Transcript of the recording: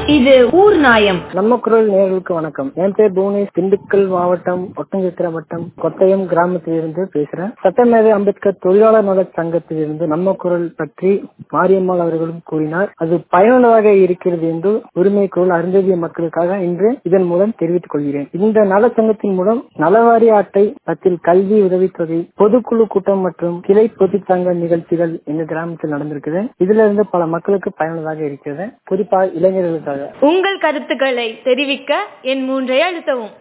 இது ஊர் நாயம். நம்ம குரல் நேயர்களுக்கு வணக்கம். என் பேர் புவனேஷ். திண்டுக்கல் மாவட்டம் ஒட்டஞ்சத்திர வட்டம் கொத்தயம் கிராமத்திலிருந்து பேசுறேன். சட்டமேதை அம்பேத்கர் தொழிலாளர் நல சங்கத்திலிருந்து நம்ம குரல் பற்றி மாரியம்மாள் அவர்களும் கூறினார். அது பயனுள்ளதாக இருக்கிறது என்று உரிமை குரல் அருந்ததிய மக்களுக்காக இன்று இதன் மூலம் தெரிவித்துக் கொள்கிறேன். இந்த நல சங்கத்தின் மூலம் நலவாரி அட்டை பத்தில் கல்வி உதவித்தொகை பொதுக்குழு கூட்டம் மற்றும் கிளை பொதுச்சங்க நிகழ்ச்சிகள் இந்த கிராமத்தில் நடந்திருக்குது. இதுல இருந்து பல மக்களுக்கு பயனுள்ளதாக இருக்கிறது, குறிப்பாக இளைஞர்களுக்காக. உங்கள் கருத்துக்களை தெரிவிக்க என் 3 அழுத்தவும்.